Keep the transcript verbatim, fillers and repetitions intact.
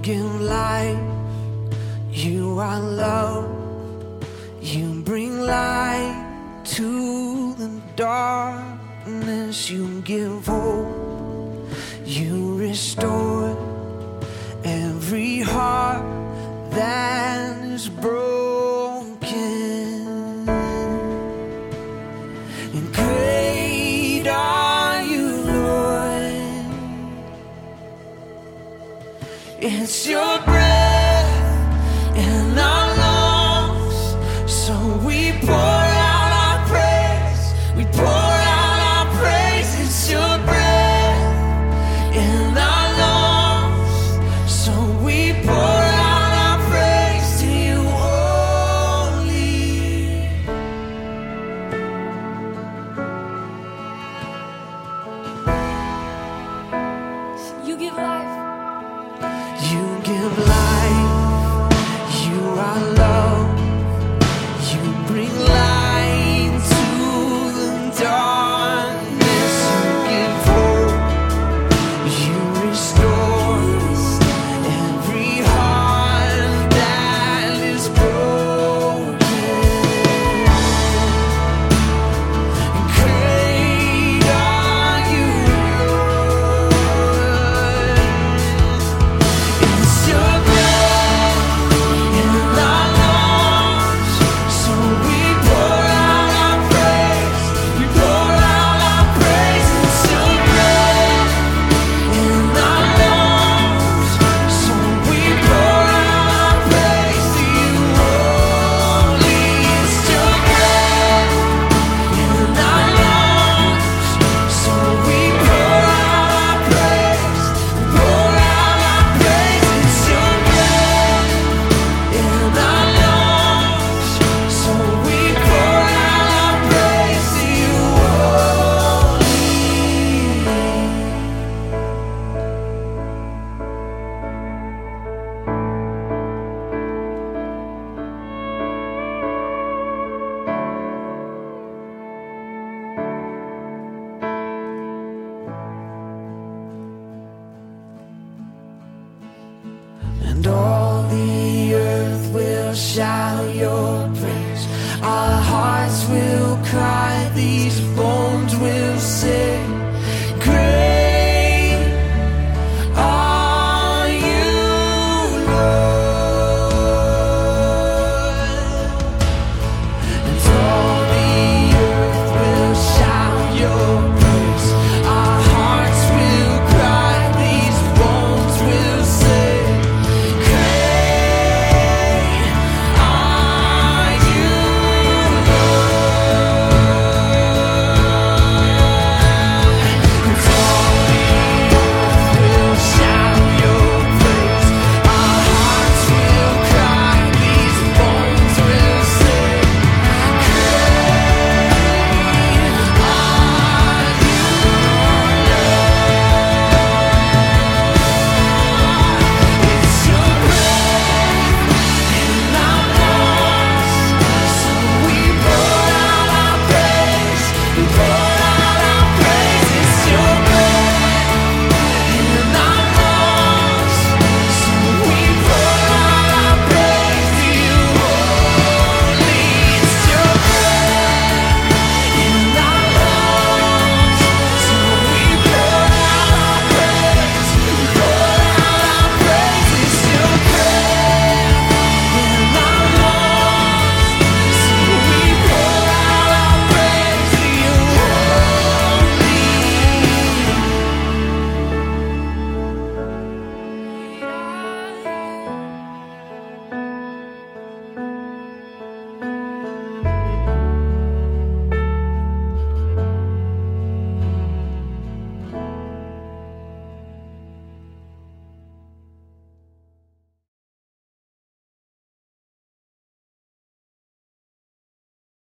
give life, you are love. You bring light to the darkness. You give hope, you restore every heart that is broken. And great are you, Lord. It's your breath in our lungs, so we pour out our praise. We pour out our praise. It's your breath in our lungs, so we pour out our praise to you only. You give life. You give life, you are love. You bring light to the darkness. You give hope, you restore every heart that is broken. Great are you, Lord. It's your breath in our lungs, so we pour out our praise. We pour out our praise. It's your breath in our lungs, so we pour out our praise to you only. It's your breath in our lungs, so we pour out our praise. Pour out our praise. It's your breath in our lungs, so we pour out our praise to you only. And all the earth will shout your praise. Our hearts will cry, these bones will sing.